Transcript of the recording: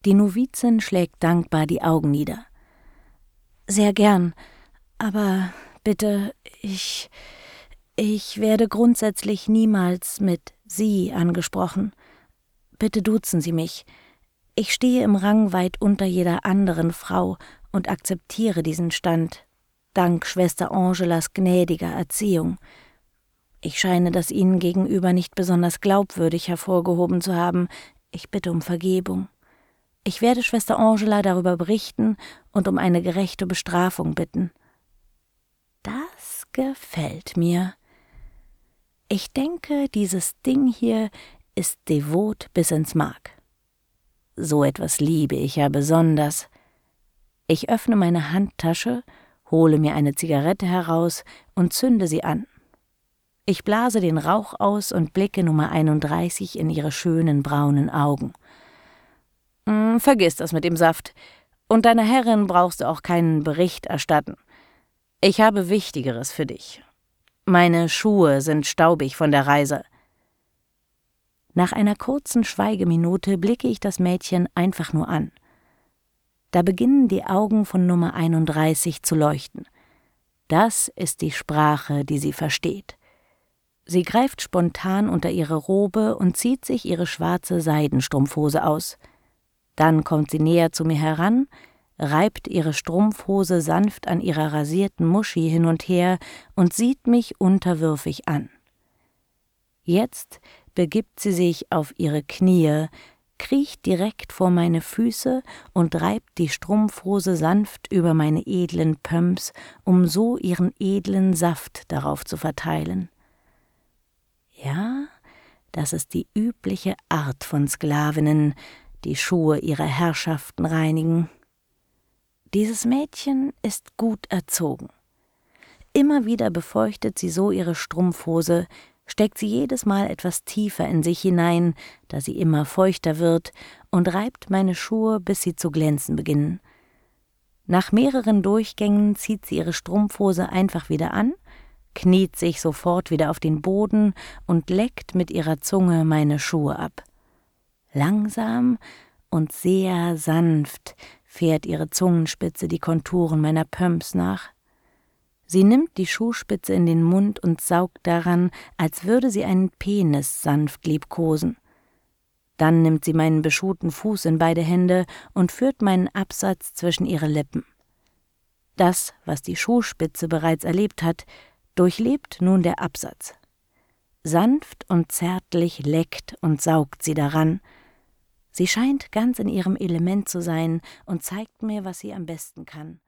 Die Novizin schlägt dankbar die Augen nieder. »Sehr gern, aber bitte, ich werde grundsätzlich niemals mit »Sie« angesprochen. Bitte duzen Sie mich. Ich stehe im Rang weit unter jeder anderen Frau und akzeptiere diesen Stand, dank Schwester Angelas gnädiger Erziehung. Ich scheine das Ihnen gegenüber nicht besonders glaubwürdig hervorgehoben zu haben. Ich bitte um Vergebung. Ich werde Schwester Angela darüber berichten und um eine gerechte Bestrafung bitten.« Das gefällt mir. Ich denke, dieses Ding hier ist devot bis ins Mark. So etwas liebe ich ja besonders. Ich öffne meine Handtasche, hole mir eine Zigarette heraus und zünde sie an. Ich blase den Rauch aus und blicke Nummer 31 in ihre schönen braunen Augen. »Vergiss das mit dem Saft. Und deiner Herrin brauchst du auch keinen Bericht erstatten. Ich habe Wichtigeres für dich. Meine Schuhe sind staubig von der Reise.« Nach einer kurzen Schweigeminute blicke ich das Mädchen einfach nur an. Da beginnen die Augen von Nummer 31 zu leuchten. Das ist die Sprache, die sie versteht. Sie greift spontan unter ihre Robe und zieht sich ihre schwarze Seidenstrumpfhose aus. Dann kommt sie näher zu mir heran, reibt ihre Strumpfhose sanft an ihrer rasierten Muschi hin und her und sieht mich unterwürfig an. Jetzt begibt sie sich auf ihre Knie, kriecht direkt vor meine Füße und reibt die Strumpfhose sanft über meine edlen Pumps, um so ihren edlen Saft darauf zu verteilen. Ja, das ist die übliche Art von Sklavinnen, die Schuhe ihrer Herrschaften reinigen. Dieses Mädchen ist gut erzogen. Immer wieder befeuchtet sie so ihre Strumpfhose, steckt sie jedes Mal etwas tiefer in sich hinein, da sie immer feuchter wird, und reibt meine Schuhe, bis sie zu glänzen beginnen. Nach mehreren Durchgängen zieht sie ihre Strumpfhose einfach wieder an, kniet sich sofort wieder auf den Boden und leckt mit ihrer Zunge meine Schuhe ab. Langsam und sehr sanft fährt ihre Zungenspitze die Konturen meiner Pumps nach. Sie nimmt die Schuhspitze in den Mund und saugt daran, als würde sie einen Penis sanft liebkosen. Dann nimmt sie meinen beschuhten Fuß in beide Hände und führt meinen Absatz zwischen ihre Lippen. Das, was die Schuhspitze bereits erlebt hat, durchlebt nun der Absatz. Sanft und zärtlich leckt und saugt sie daran. Sie scheint ganz in ihrem Element zu sein und zeigt mir, was sie am besten kann.